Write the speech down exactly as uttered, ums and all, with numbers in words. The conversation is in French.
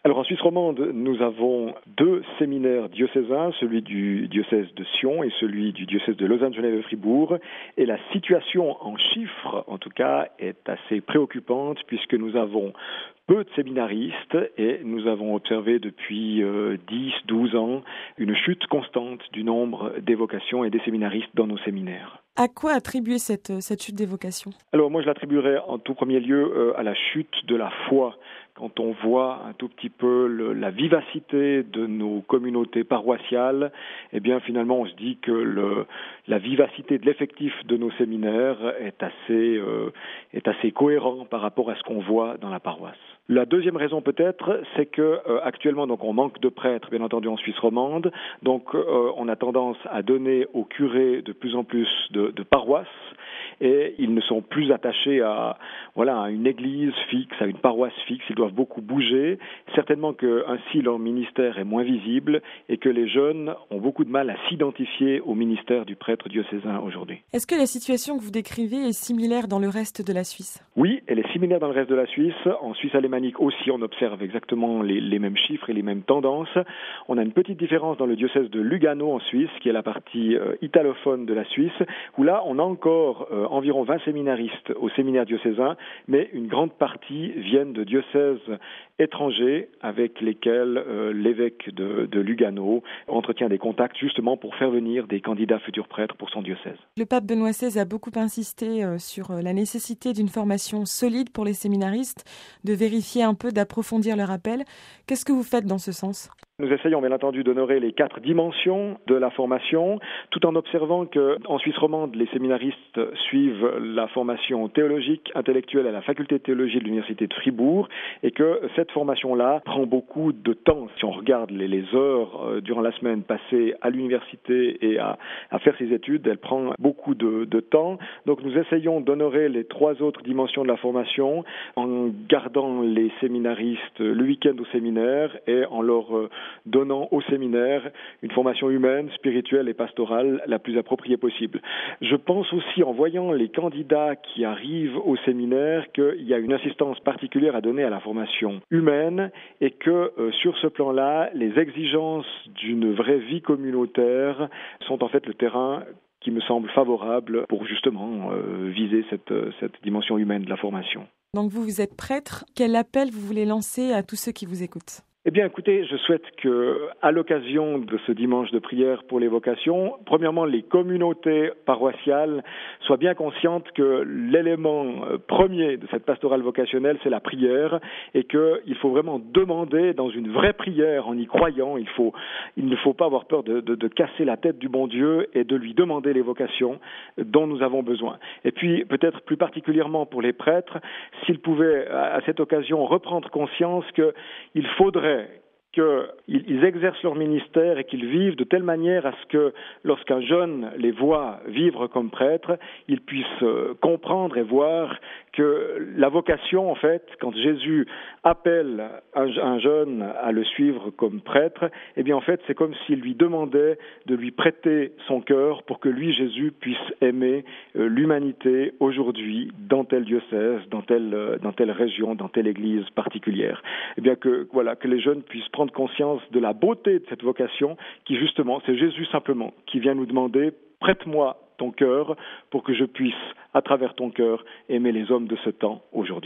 Alors en Suisse romande, nous avons deux séminaires diocésains, celui du diocèse de Sion et celui du diocèse de Lausanne, Genève et Fribourg. Et la situation en chiffres, en tout cas, est assez préoccupante puisque nous avons peu de séminaristes et nous avons observé depuis euh, dix à douze ans une chute constante du nombre des vocations et des séminaristes dans nos séminaires. À quoi attribuer cette, cette chute des vocations ? Alors moi je l'attribuerais en tout premier lieu euh, à la chute de la foi. Quand on voit un tout petit peu le, la vivacité de nos communautés paroissiales, eh bien finalement on se dit que le, la vivacité de l'effectif de nos séminaires est assez, euh, est assez cohérent par rapport à ce qu'on voit dans la paroisse. La deuxième raison peut-être, c'est que euh, actuellement donc on manque de prêtres, bien entendu en Suisse romande, donc euh, on a tendance à donner aux curés de plus en plus de, de paroisses. Et ils ne sont plus attachés à, voilà, à une église fixe, à une paroisse fixe. Ils doivent beaucoup bouger. Certainement que ainsi leur ministère est moins visible et que les jeunes ont beaucoup de mal à s'identifier au ministère du prêtre diocésain aujourd'hui. Est-ce que la situation que vous décrivez est similaire dans le reste de la Suisse ? Oui, elle est similaire dans le reste de la Suisse. En Suisse alémanique aussi, on observe exactement les, les mêmes chiffres et les mêmes tendances. On a une petite différence dans le diocèse de Lugano en Suisse, qui est la partie euh, italophone de la Suisse, où là, on a encore euh, environ vingt séminaristes au séminaire diocésain, mais une grande partie viennent de diocèses étrangers avec lesquels euh, l'évêque de, de Lugano entretient des contacts justement pour faire venir des candidats futurs prêtres pour son diocèse. Le pape Benoît seize a beaucoup insisté euh, sur la nécessité d'une formation solide pour les séminaristes, de vérifier un peu, d'approfondir leur appel. Qu'est-ce que vous faites dans ce sens ? Nous essayons bien entendu d'honorer les quatre dimensions de la formation, tout en observant qu'en Suisse romande, les séminaristes suivent la formation théologique, intellectuelle à la faculté de théologie de l'université de Fribourg, et que cette formation-là prend beaucoup de temps. Si on regarde les, les heures euh, durant la semaine passées à l'université et à, à faire ses études, elle prend beaucoup de, de temps. Donc nous essayons d'honorer les trois autres dimensions de la formation en gardant les séminaristes le week-end au séminaire et en leur euh, donnant au séminaire une formation humaine, spirituelle et pastorale la plus appropriée possible. Je pense aussi, en voyant les candidats qui arrivent au séminaire, qu'il y a une insistance particulière à donner à la formation humaine et que, euh, sur ce plan-là, les exigences d'une vraie vie communautaire sont en fait le terrain qui me semble favorable pour justement euh, viser cette, cette dimension humaine de la formation. Donc vous, vous êtes prêtre. Quel appel vous voulez lancer à tous ceux qui vous écoutent ? Eh bien, écoutez, je souhaite que, à l'occasion de ce dimanche de prière pour les vocations, premièrement, les communautés paroissiales soient bien conscientes que l'élément premier de cette pastorale vocationnelle, c'est la prière, et qu'il faut vraiment demander dans une vraie prière, en y croyant, il faut, il ne faut pas avoir peur de, de, de casser la tête du bon Dieu et de lui demander les vocations dont nous avons besoin. Et puis, peut-être plus particulièrement pour les prêtres, s'ils pouvaient, à cette occasion, reprendre conscience qu'il faudrait qu'ils exercent leur ministère et qu'ils vivent de telle manière à ce que lorsqu'un jeune les voit vivre comme prêtre, ils puissent comprendre et voir que la vocation, en fait, quand Jésus appelle un, un jeune à le suivre comme prêtre, eh bien en fait c'est comme s'il lui demandait de lui prêter son cœur pour que lui, Jésus, puisse aimer euh, l'humanité aujourd'hui dans tel diocèse, dans telle, euh, dans telle région, dans telle église particulière. Eh bien que voilà que les jeunes puissent prendre conscience de la beauté de cette vocation qui justement, c'est Jésus simplement qui vient nous demander « prête-moi ton cœur pour que je puisse, à travers ton cœur, aimer les hommes de ce temps aujourd'hui ».